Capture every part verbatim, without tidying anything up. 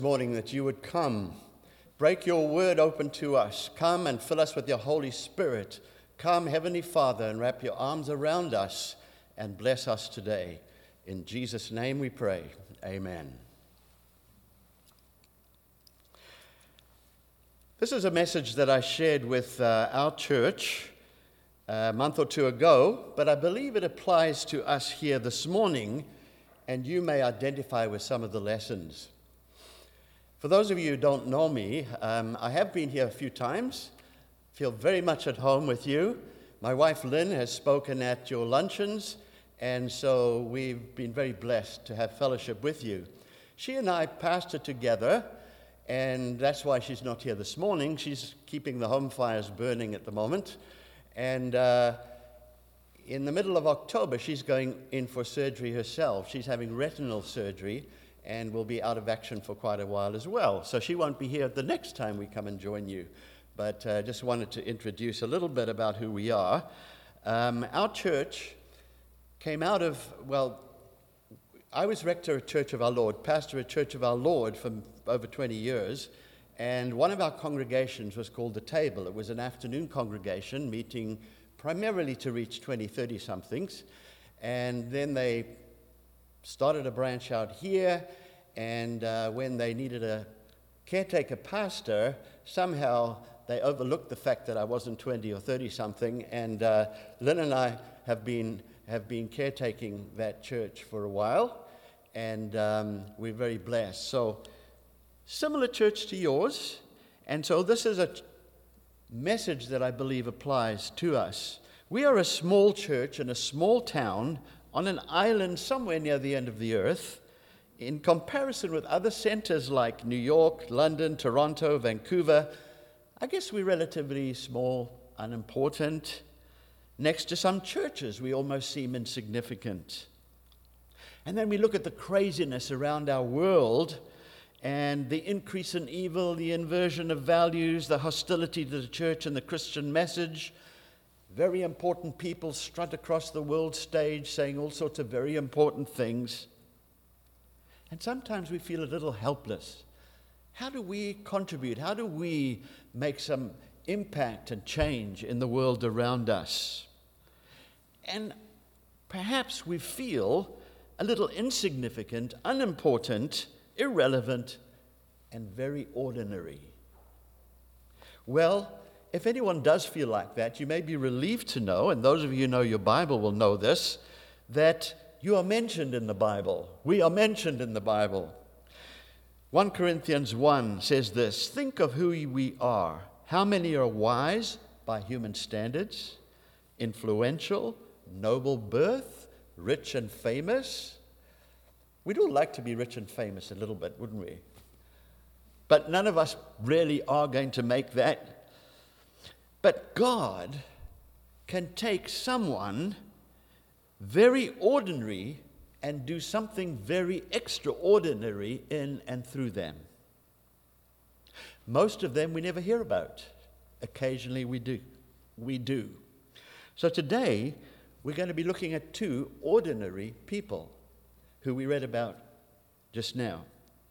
Morning that you would come, break your word open to us, come and fill us with your Holy Spirit. Come, Heavenly Father, and wrap your arms around us and bless us today. In Jesus' name we pray. Amen. This is a message that I shared with uh, our church a month or two ago, but I believe it applies to us here this morning, and you may identify with some of the lessons. For those of you who don't know me, um, I have been here a few times. Feel very much at home with you. My wife Lynn has spoken at your luncheons, and so we've been very blessed to have fellowship with you. She and I pastored together, and that's why she's not here this morning. She's keeping the home fires burning at the moment. And uh, in the middle of October, she's going in for surgery herself. She's having retinal surgery, and will be out of action for quite a while as well. So she won't be here the next time we come and join you. But I uh, just wanted to introduce a little bit about who we are. Um, our church came out of, well, I was rector at Church of Our Lord, pastor at Church of Our Lord for over twenty years, and one of our congregations was called The Table. It was an afternoon congregation meeting primarily to reach twenty, thirty-somethings, and then they started a branch out here, and uh, when they needed a caretaker pastor, somehow they overlooked the fact that I wasn't twenty or thirty-something, and uh, Lynn and I have been have been caretaking that church for a while, and um, we're very blessed. So, similar church to yours, and so this is a ch- message that I believe applies to us. We are a small church in a small town on an island somewhere near the end of the earth. In comparison with other centers like New York, London, Toronto, Vancouver, I guess we're relatively small, unimportant. Next to some churches, we almost seem insignificant. And then we look at the craziness around our world and the increase in evil, the inversion of values, the hostility to the church and the Christian message. Very important people strut across the world stage saying all sorts of very important things. And sometimes we feel a little helpless. How do we contribute? How do we make some impact and change in the world around us? And perhaps we feel a little insignificant, unimportant, irrelevant, and very ordinary. Well, if anyone does feel like that, you may be relieved to know, and those of you who know your Bible will know this, that you are mentioned in the Bible. We are mentioned in the Bible. First Corinthians one says this, "Think of who we are. How many are wise by human standards, influential, noble birth, rich and famous?" We'd all like to be rich and famous a little bit, wouldn't we? But none of us really are going to make that. But God can take someone very ordinary and do something very extraordinary in and through them. Most of them we never hear about. Occasionally we do. We do. So today we're going to be looking at two ordinary people who we read about just now.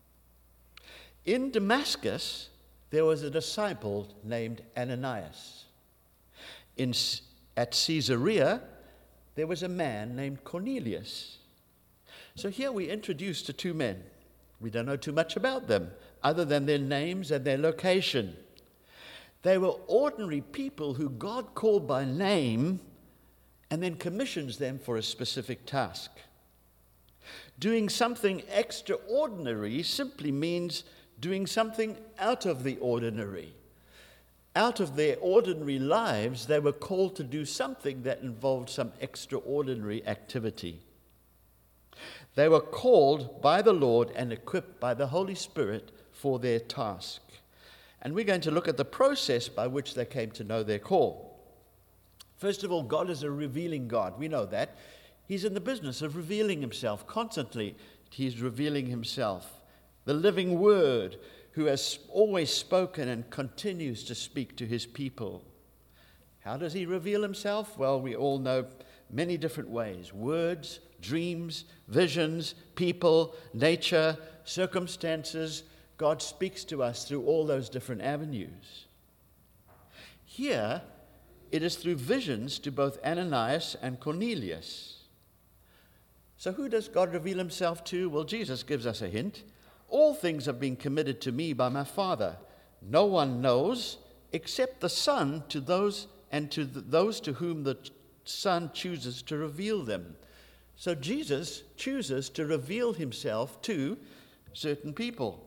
In Damascus, there was a disciple named Ananias. In, at Caesarea, there was a man named Cornelius. So here we're introduced to two men. We don't know too much about them, other than their names and their location. They were ordinary people who God called by name and then commissions them for a specific task. Doing something extraordinary simply means doing something out of the ordinary. Out of their ordinary lives, they were called to do something that involved some extraordinary activity. They were called by the Lord and equipped by the Holy Spirit for their task. And we're going to look at the process by which they came to know their call. First of all, God is a revealing God. We know that. He's in the business of revealing himself constantly. He's revealing himself. The living Word, who has always spoken and continues to speak to his people. How does he reveal himself? Well, we all know many different ways. Words, dreams, visions, people, nature, circumstances, God speaks to us through all those different avenues. Here, it is through visions to both Ananias and Cornelius. So who does God reveal himself to? Well, Jesus gives us a hint. All things have been committed to me by my Father. No one knows except the Son to those and to the, those to whom the Son chooses to reveal them. So Jesus chooses to reveal himself to certain people.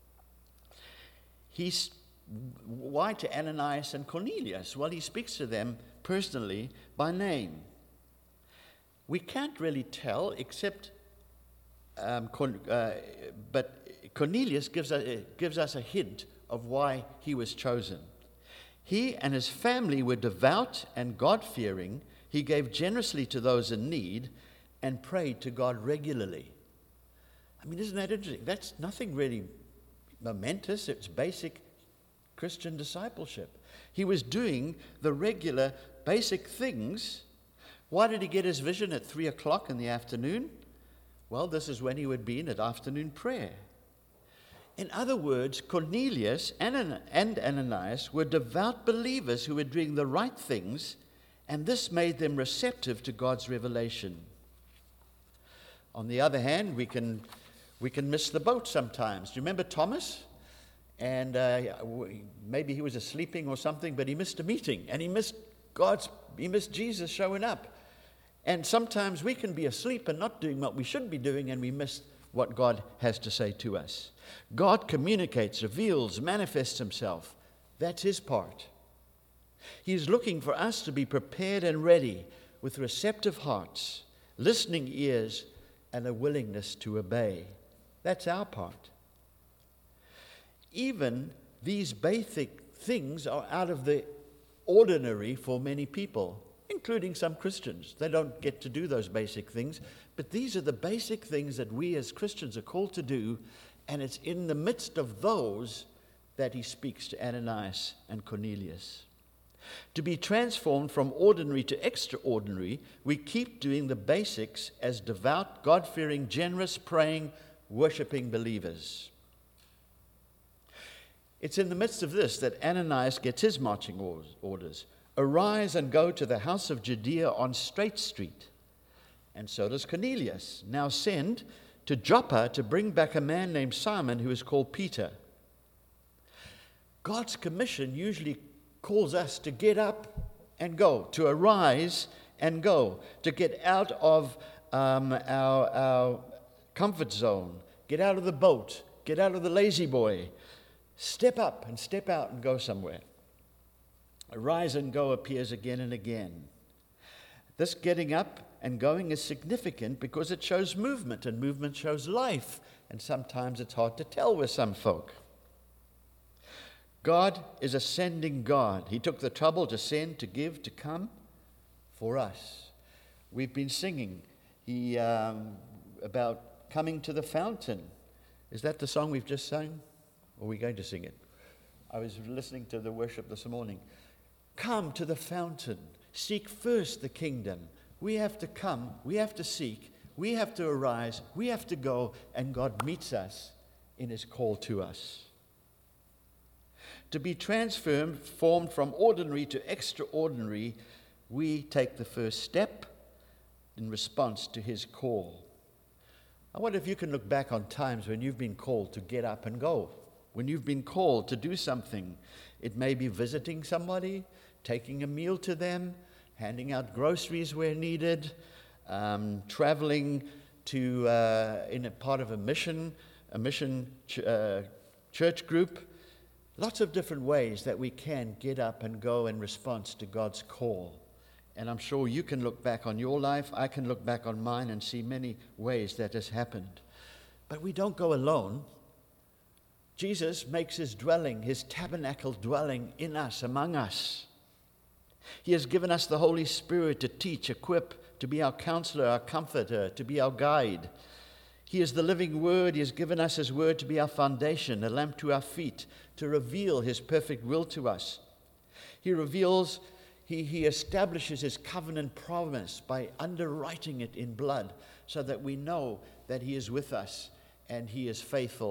He's why to Ananias and Cornelius? Well, he speaks to them personally by name. We can't really tell, except, um, uh, but Cornelius gives us, gives us a hint of why he was chosen. He and his family were devout and God-fearing. He gave generously to those in need and prayed to God regularly. I mean, isn't that interesting? That's nothing really momentous. It's basic Christian discipleship. He was doing the regular basic things. Why did he get his vision at three o'clock in the afternoon? Well, this is when he would be in at afternoon prayer. In other words, Cornelius and Ananias were devout believers who were doing the right things, and this made them receptive to God's revelation. On the other hand, we can we can miss the boat sometimes. Do you remember Thomas? And uh, maybe he was sleeping or something, but he missed a meeting, and he missed God's, he missed Jesus showing up. And sometimes we can be asleep and not doing what we should be doing, and we miss what God has to say to us. God communicates, reveals, manifests himself. That's his part. He is looking for us to be prepared and ready with receptive hearts, listening ears, and a willingness to obey. That's our part. Even these basic things are out of the ordinary for many people, including some Christians. They don't get to do those basic things, but these are the basic things that we as Christians are called to do, and it's in the midst of those that he speaks to Ananias and Cornelius. To be transformed from ordinary to extraordinary, we keep doing the basics as devout, God-fearing, generous, praying, worshiping believers. It's in the midst of this that Ananias gets his marching orders. Arise and go to the house of Judea on Straight Street. And so does Cornelius. Now send to Joppa to bring back a man named Simon who is called Peter. God's commission usually calls us to get up and go, to arise and go, to get out of um, our, our comfort zone, get out of the boat, get out of the lazy boy. Step up and step out and go somewhere. Arise and go appears again and again. This getting up and going is significant because it shows movement, and movement shows life, and sometimes it's hard to tell with some folk. God is a sending God. He took the trouble to send, to give, to come for us. We've been singing he, um, about coming to the fountain. Is that the song we've just sung? Or are we going to sing it? I was listening to the worship this morning. Come to the fountain. Seek first the kingdom. We have to come. We have to seek. We have to arise. We have to go. And God meets us in his call to us. To be transformed formed from ordinary to extraordinary, we take the first step in response to his call. I wonder if you can look back on times when you've been called to get up and go. When you've been called to do something. It may be visiting somebody, taking a meal to them, handing out groceries where needed, um, traveling to uh, in a part of a mission, a mission ch- uh, church group. Lots of different ways that we can get up and go in response to God's call. And I'm sure you can look back on your life. I can look back on mine and see many ways that has happened. But we don't go alone. Jesus makes his dwelling, his tabernacle dwelling in us, among us. He has given us the Holy Spirit to teach, equip, to be our counselor, our comforter, to be our guide. He is the living word. He has given us his word to be our foundation, a lamp to our feet, to reveal his perfect will to us. He reveals, he, he establishes his covenant promise by underwriting it in blood so that we know that he is with us and he is faithful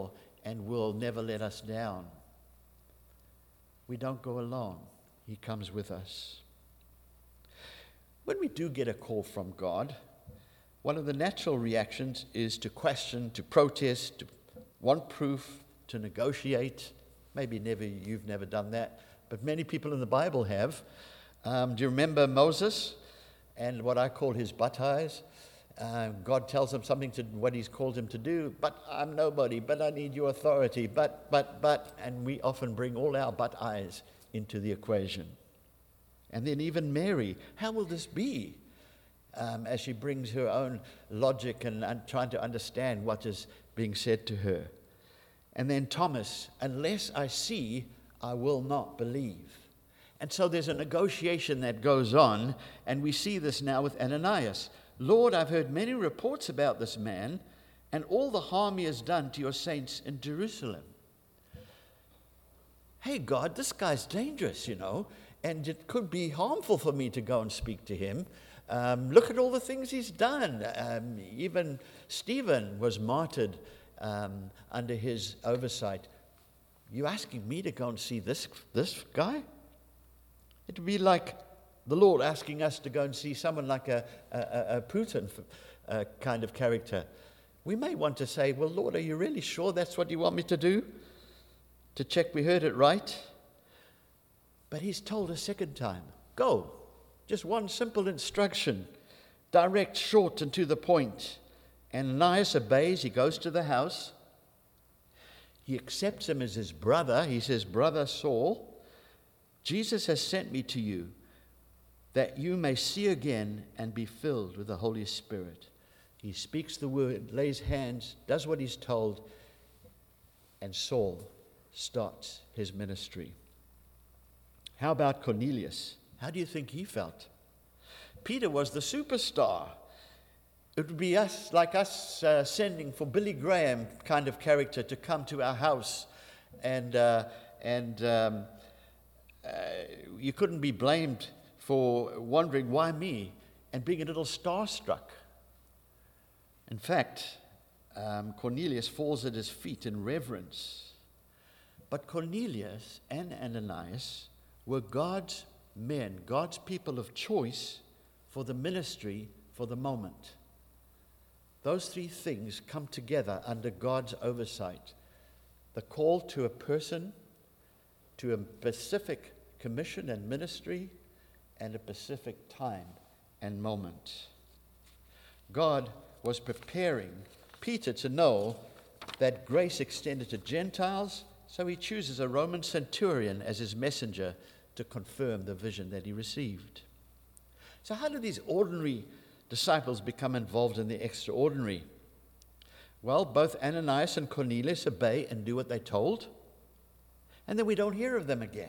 and will never let us down. We don't go alone. He comes with us. When we do get a call from God, one of the natural reactions is to question, to protest, to want proof, to negotiate. Maybe never you've never done that, but many people in the Bible have. Um, do you remember Moses and what I call his butt eyes? Uh, God tells him something to what he's called him to do, but I'm nobody, but I need your authority, but, but, but, and we often bring all our butt eyes into the equation. And then even Mary, how will this be? Um, as she brings her own logic and un- trying to understand what is being said to her. And then Thomas, unless I see, I will not believe. And so there's a negotiation that goes on, and we see this now with Ananias. Lord, I've heard many reports about this man and all the harm he has done to your saints in Jerusalem. Hey, God, this guy's dangerous, you know, and it could be harmful for me to go and speak to him. Um, look at all the things he's done. Um, even Stephen was martyred um, under his oversight. You asking me to go and see this, this guy? It would be like the Lord asking us to go and see someone like a, a, a Putin uh, kind of character. We may want to say, well, Lord, are you really sure that's what you want me to do? To check we heard it right? But he's told a second time, go. Just one simple instruction, direct, short, and to the point. Ananias obeys. He goes to the house. He accepts him as his brother. He says, Brother Saul, Jesus has sent me to you that you may see again and be filled with the Holy Spirit. He speaks the word, lays hands, does what he's told, and Saul starts his ministry. How about Cornelius? How do you think he felt? Peter was the superstar. It would be us, like us uh, sending for Billy Graham kind of character to come to our house. And, uh, and um, uh, you couldn't be blamed for wondering, why me? And being a little starstruck. In fact, um, Cornelius falls at his feet in reverence. But Cornelius and Ananias were God's men, God's people of choice for the ministry for the moment. Those three things come together under God's oversight. The call to a person, to a specific commission and ministry, and a specific time and moment. God was preparing Peter to know that grace extended to Gentiles, so he chooses a Roman centurion as his messenger to confirm the vision that he received. So how do these ordinary disciples become involved in the extraordinary? Well, both Ananias and Cornelius obey and do what they're told, and then we don't hear of them again.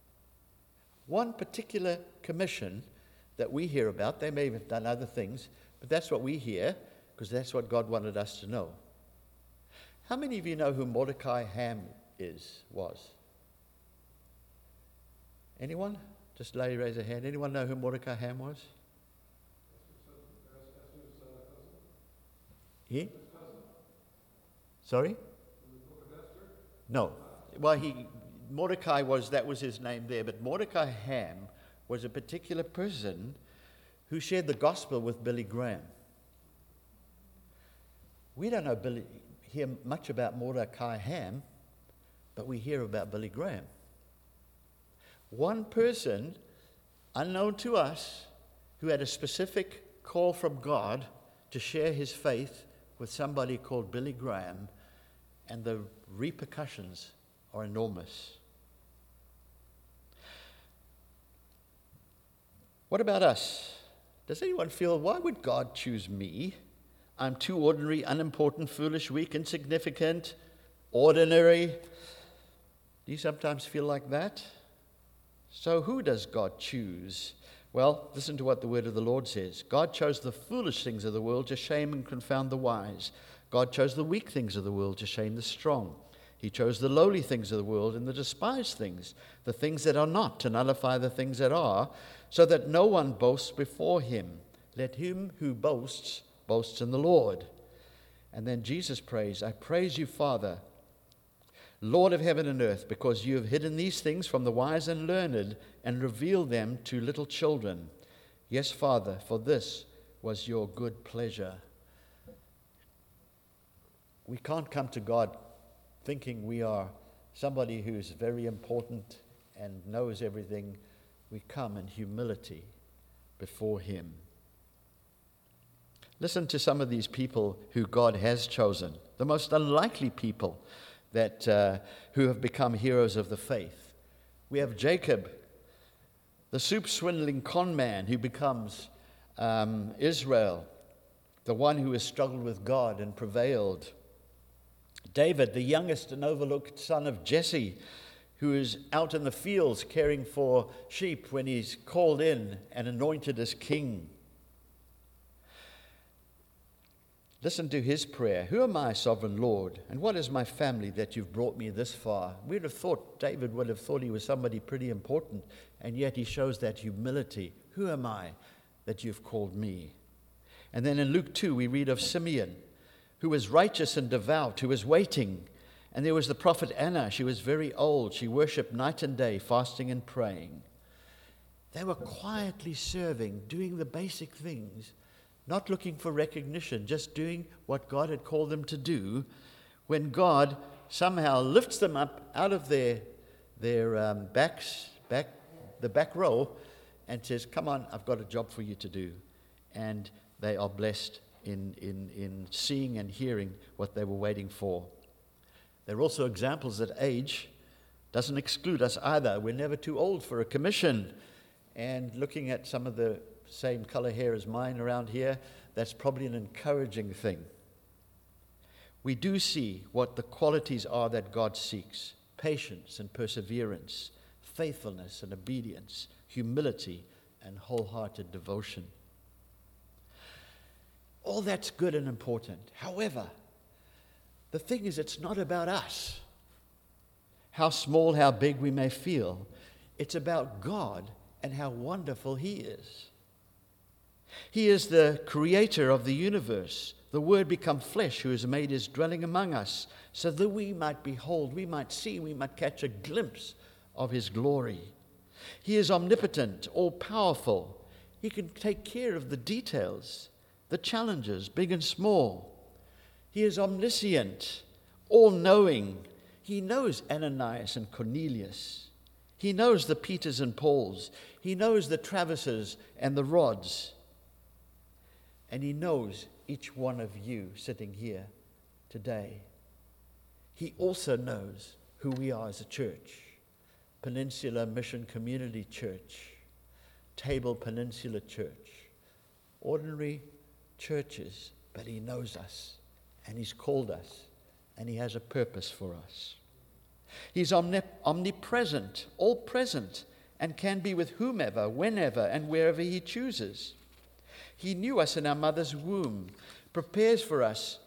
One particular commission that we hear about, they may have done other things, but that's what we hear, because that's what God wanted us to know. How many of you know who Mordecai Ham is, was? Anyone? Just lay, raise a hand. Anyone know who Mordecai Ham was? He? Sorry? No. Well, he Mordecai was, that was his name there, but Mordecai Ham was a particular person who shared the gospel with Billy Graham. We don't know Billy, hear much about Mordecai Ham, but we hear about Billy Graham. One person, unknown to us, who had a specific call from God to share his faith with somebody called Billy Graham, and the repercussions are enormous. What about us? Does anyone feel, why would God choose me? I'm too ordinary, unimportant, foolish, weak, insignificant, ordinary. Do you sometimes feel like that? So who does God choose? Well, listen to what the word of the Lord says. God chose the foolish things of the world to shame and confound the wise. God chose the weak things of the world to shame the strong. He chose the lowly things of the world and the despised things, the things that are not, to nullify the things that are, so that no one boasts before him. Let him who boasts, boasts in the Lord. And then Jesus prays, I praise you, Father, Lord of heaven and earth, because you have hidden these things from the wise and learned and revealed them to little children. Yes, Father, for this was your good pleasure. We can't come to God thinking we are somebody who's very important and knows everything. We come in humility before him. Listen to some of these people who God has chosen, the most unlikely people that uh, who have become heroes of the faith. We have Jacob, the soup-swindling con man who becomes um, Israel, the one who has struggled with God and prevailed. David, the youngest and overlooked son of Jesse, who is out in the fields caring for sheep when he's called in and anointed as king. Listen to his prayer. Who am I, sovereign Lord, and what is my family that you've brought me this far? We'd have thought, David would have thought he was somebody pretty important, and yet he shows that humility. Who am I that you've called me? And then in Luke two, we read of Simeon, who was righteous and devout, who was waiting. And there was the prophet Anna. She was very old. She worshipped night and day, fasting and praying. They were quietly serving, doing the basic things, not looking for recognition, just doing what God had called them to do, when God somehow lifts them up out of their their um, backs, back the back row, and says, "Come on, I've got a job for you to do." And they are blessed in in in seeing and hearing what they were waiting for. They're also examples that age doesn't exclude us either. We're never too old for a commission. And looking at some of the same color hair as mine around here, that's probably an encouraging thing. We do see what the qualities are that God seeks: patience and perseverance, faithfulness and obedience, humility and wholehearted devotion. All that's good and important. However, the thing is, it's not about us, how small, how big we may feel. It's about God and how wonderful he is. He is the creator of the universe, the Word become flesh, who has made his dwelling among us, so that we might behold, we might see, we might catch a glimpse of his glory. He is omnipotent, all-powerful. He can take care of the details, the challenges, big and small. He is omniscient, all-knowing. He knows Ananias and Cornelius. He knows the Peters and Pauls. He knows the Travises and the Rods. And he knows each one of you sitting here today. He also knows who we are as a church. Peninsula Mission Community Church, Table Peninsula Church. Ordinary churches, but he knows us, and he's called us, and he has a purpose for us. He's omnip- omnipresent, all-present, and can be with whomever, whenever, and wherever he chooses. He knew us in our mother's womb, prepares for us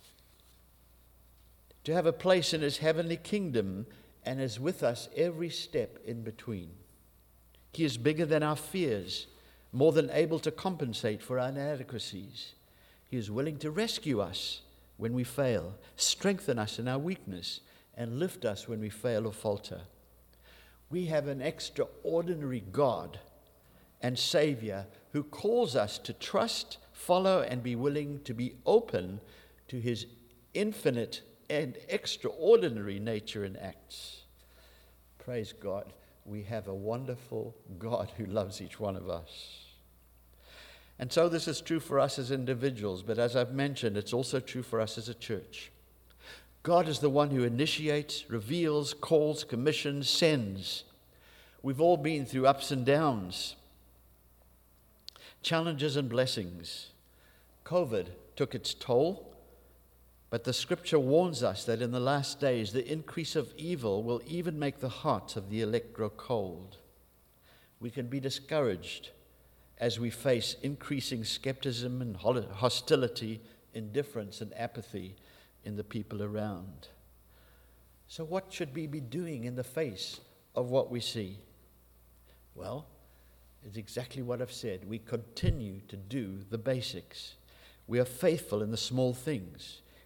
to have a place in his heavenly kingdom, and is with us every step in between. He is bigger than our fears, more than able to compensate for our inadequacies. He is willing to rescue us when we fail, strengthen us in our weakness, and lift us when we fail or falter. We have an extraordinary God and Savior who calls us to trust, follow, and be willing to be open to his infinite and extraordinary nature and acts. Praise God. We have a wonderful God who loves each one of us. And so this is true for us as individuals, but as I've mentioned, it's also true for us as a church. God is the one who initiates, reveals, calls, commissions, sends. We've all been through ups and downs, challenges and blessings. COVID took its toll, but the scripture warns us that in the last days, the increase of evil will even make the hearts of the elect grow cold. We can be discouraged as we face increasing skepticism and hostility, indifference and apathy in the people around. So what should we be doing in the face of what we see? Well, it's exactly what I've said. We continue to do the basics. We are faithful in the small things.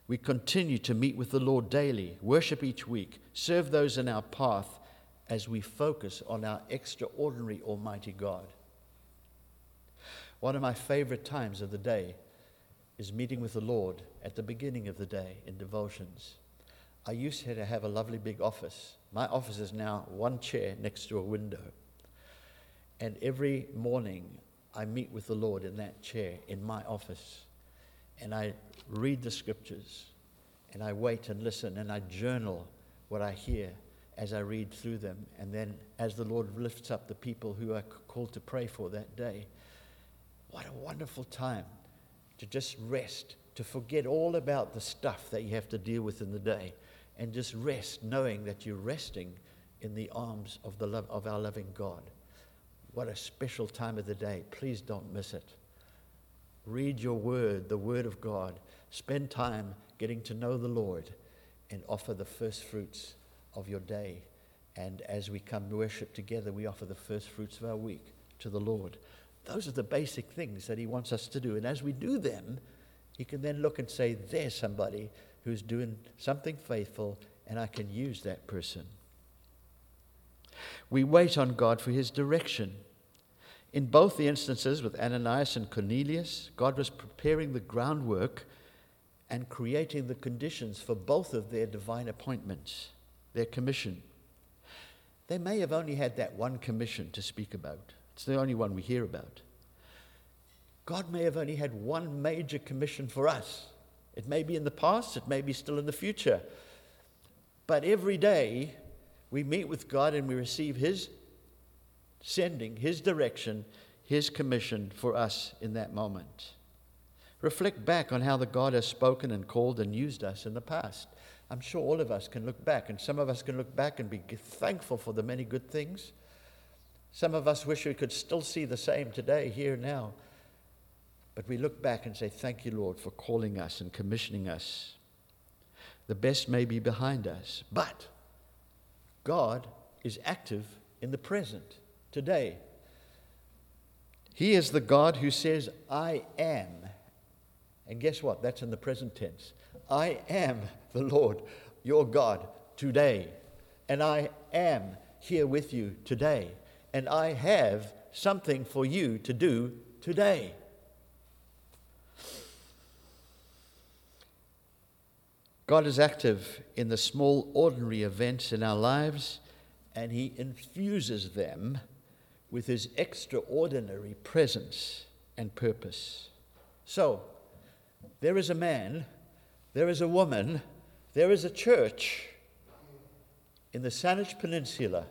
We continue to meet with the Lord daily, worship each week, serve those in our path as we focus on our extraordinary Almighty God. One of my favorite times of the day is meeting with the Lord at the beginning of the day in devotions. I used to have a lovely big office. My office is now one chair next to a window. And every morning I meet with the Lord in that chair in my office. And I read the scriptures. And I wait and listen. And I journal what I hear as I read through them. And then as the Lord lifts up the people who are called to pray for that day. What a wonderful time to just rest, to forget all about the stuff that you have to deal with in the day, and just rest knowing that you're resting in the arms of the love of our loving God. What a special time of the day. Please don't miss it. Read your word, the word of God. Spend time getting to know the Lord and offer the first fruits of your day. And as we come to worship together, we offer the first fruits of our week to the Lord. Those are the basic things that he wants us to do. And as we do them, he can then look and say, there's somebody who's doing something faithful, and I can use that person. We wait on God for his direction. In both the instances with Ananias and Cornelius, God was preparing the groundwork and creating the conditions for both of their divine appointments, their commission. They may have only had that one commission to speak about. It's the only one we hear about. God may have only had one major commission for us. It may be in the past, it may be still in the future. But every day we meet with God and we receive his sending, his direction, his commission for us in that moment. Reflect back on how the God has spoken and called and used us in the past. I'm sure all of us can look back, and some of us can look back and be thankful for the many good things. Some of us wish we could still see the same today, here, now. But we look back and say, thank you, Lord, for calling us and commissioning us. The best may be behind us, but God is active in the present, today. He is the God who says, I am. And guess what? That's in the present tense. I am the Lord, your God, today. And I am here with you today. And I have something for you to do today. God is active in the small, ordinary events in our lives, and he infuses them with his extraordinary presence and purpose. So, there is a man, there is a woman, there is a church in the Saanich Peninsula.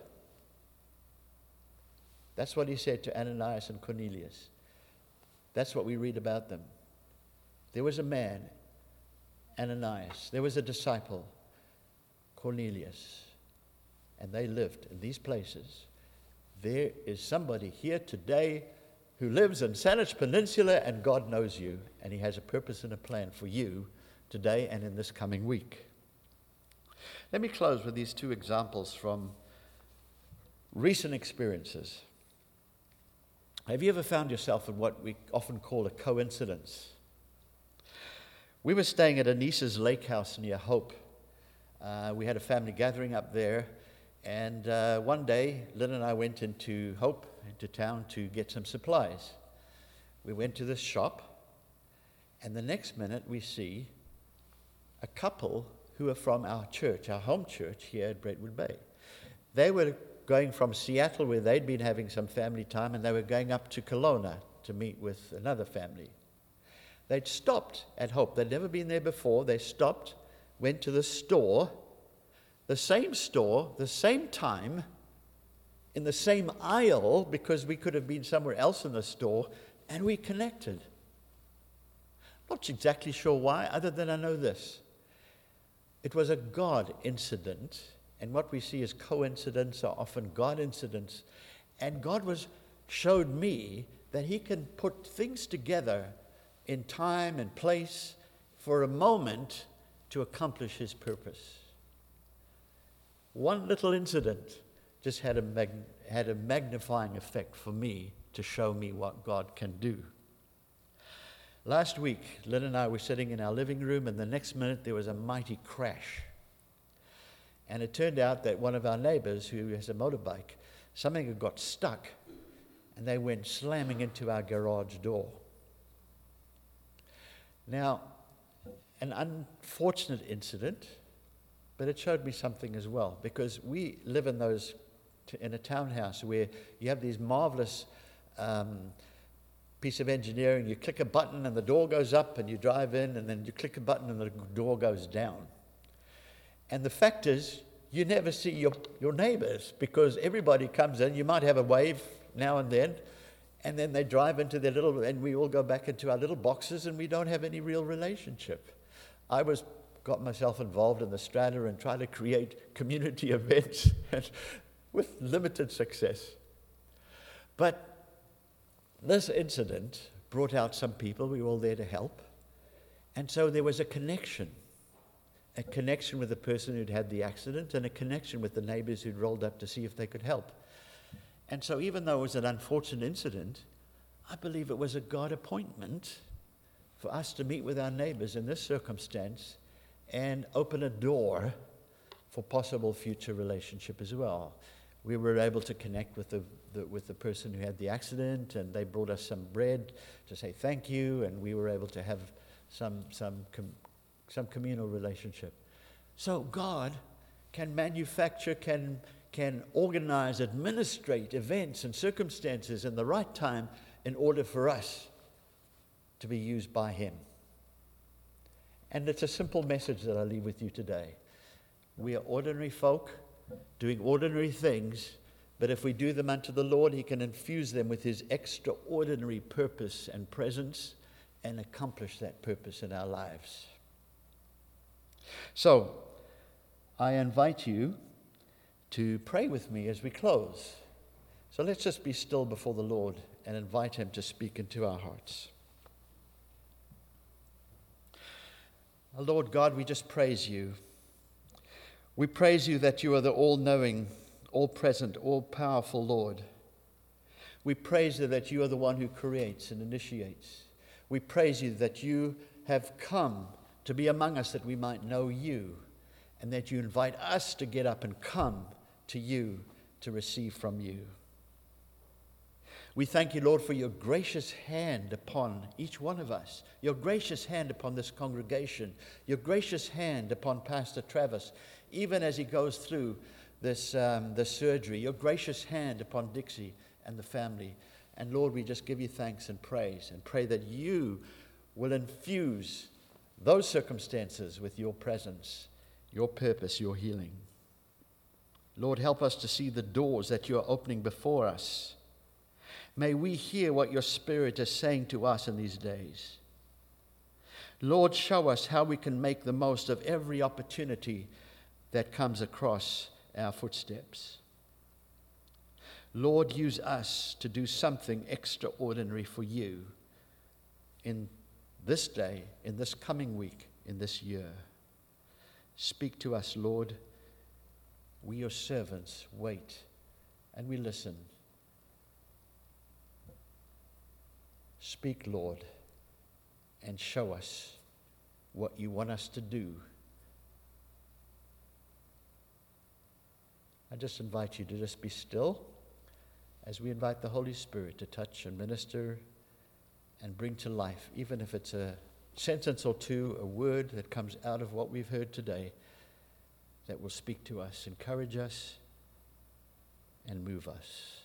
That's what he said to Ananias and Cornelius. That's what we read about them. There was a man, Ananias. There was a disciple, Cornelius. And they lived in these places. There is somebody here today who lives in Saanich Peninsula, and God knows you, and he has a purpose and a plan for you today and in this coming week. Let me close with these two examples from recent experiences. Have you ever found yourself in what we often call a coincidence? We were staying at Anissa's Lake House near Hope. Uh, we had a family gathering up there, and uh, one day, Lynn and I went into Hope, into town, to get some supplies. We went to this shop, and the next minute we see a couple who are from our church, our home church here at Brentwood Bay. They were going from Seattle, where they'd been having some family time, and they were going up to Kelowna to meet with another family. They'd stopped at Hope. They'd never been there before. They stopped, went to the store, the same store, the same time, in the same aisle, because we could have been somewhere else in the store, and we connected. Not exactly sure why, other than I know this. It was a God incident. And what we see as coincidence are often God incidents. And God was showed me that he can put things together in time and place for a moment to accomplish his purpose. One little incident just had a, mag- had a magnifying effect for me to show me what God can do. Last week, Lynn and I were sitting in our living room, and the next minute there was a mighty crash. And it turned out that one of our neighbors, who has a motorbike, something had got stuck, and they went slamming into our garage door. Now, an unfortunate incident, but it showed me something as well, because we live in those in a townhouse where you have these marvelous um, piece of engineering. You click a button and the door goes up, and you drive in, and then you click a button and the door goes down. And the fact is, you never see your, your neighbors, because everybody comes in. You might have a wave now and then, and then they drive into their little, and we all go back into our little boxes, and we don't have any real relationship. I was got myself involved in the strata and tried to create community events with limited success. But this incident brought out some people. We were all there to help. And so there was a connection, a connection with the person who'd had the accident, and a connection with the neighbors who'd rolled up to see if they could help. And so even though it was an unfortunate incident, I believe it was a God appointment for us to meet with our neighbors in this circumstance and open a door for possible future relationship as well. We were able to connect with the, the with the person who had the accident, and they brought us some bread to say thank you, and we were able to have some some com, some communal relationship. So God can manufacture, can can organize, administrate events and circumstances in the right time in order for us to be used by Him. And it's a simple message that I leave with you today. We are ordinary folk doing ordinary things, but if we do them unto the Lord, He can infuse them with His extraordinary purpose and presence and accomplish that purpose in our lives. So, I invite you to pray with me as we close. So let's just be still before the Lord and invite Him to speak into our hearts. Lord God, we just praise You. We praise You that You are the all-knowing, all-present, all-powerful Lord. We praise You that You are the one who creates and initiates. We praise You that You have come to be among us that we might know You, and that You invite us to get up and come to You to receive from You. We thank You, Lord, for Your gracious hand upon each one of us, Your gracious hand upon this congregation, Your gracious hand upon Pastor Travis, even as he goes through this, um, this surgery, Your gracious hand upon Dixie and the family. And Lord, we just give You thanks and praise, and pray that You will infuse those circumstances with Your presence, Your purpose, Your healing. Lord, help us to see the doors that You are opening before us. May we hear what Your Spirit is saying to us in these days. Lord, show us how we can make the most of every opportunity that comes across our footsteps. Lord, use us to do something extraordinary for You in this day, in this coming week, in this year. Speak to us, Lord. We, Your servants, wait and we listen. Speak, Lord, and show us what You want us to do. I just invite you to just be still as we invite the Holy Spirit to touch and minister and bring to life, even if it's a sentence or two, a word that comes out of what we've heard today that will speak to us, encourage us, and move us.